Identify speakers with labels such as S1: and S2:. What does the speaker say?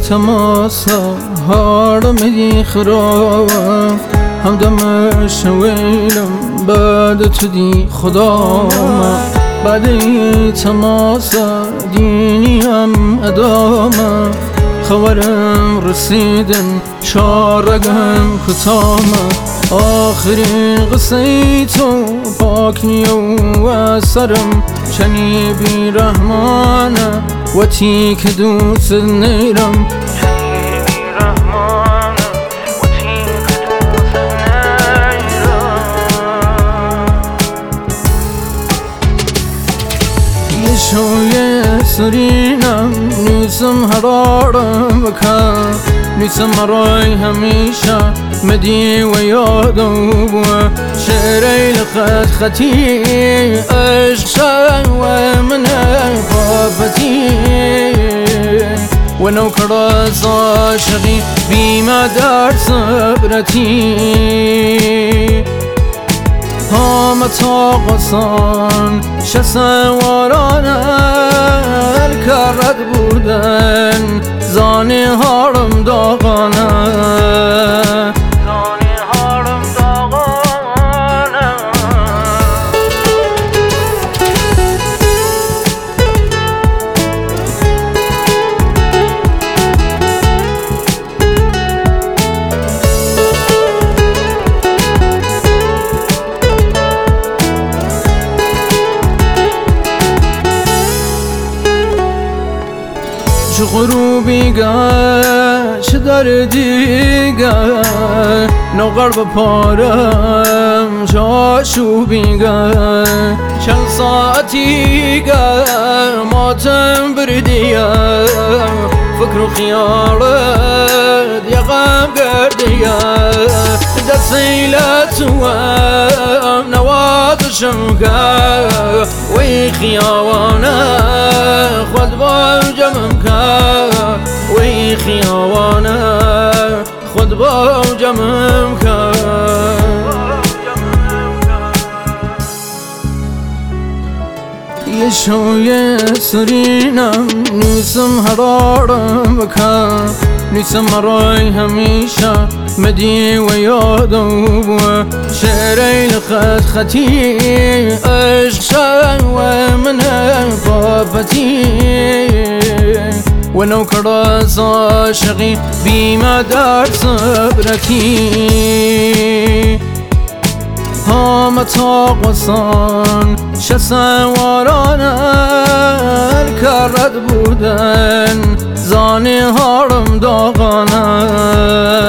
S1: تماس هارم خراب همدم شویلم بعد تو دی خدا بعد تماس دینیم ادامه خبرم رسیدن شارگم کتامه آخرین قصه تو پاکی و سرم چنی بی رحمانه و تی که دوست نیرم شوی سرینم نیسم هرارم بکن نیسم رای همیشه مدی و یادم شعری لقد خطی عشق شای و من خافتی و نوکراز عاشقی بیما در صبرتی هم تاقصان شسوارانه الکرد بودن زانی هارم داغانه چه غروبی گه چه دردی گه نوغر بپارم چه آشوبی گه چند ساعتی گه ماتم بردیم فکر و خیالت یقم گردیم دستیلت و نوازشم که وی خیاوانه خود با جمعم که وی خیاوانه خود با جمعم که یه شوی سرینم نیسم هرارم بکن نیسم رای همیشه مدی و یادم شعری لقد خطی عشق شای و من خافتی و نوکراز عاشقی بیما در صبرتی هم تاقصان شسوارانه الکرد بودن زانی هارم داغانه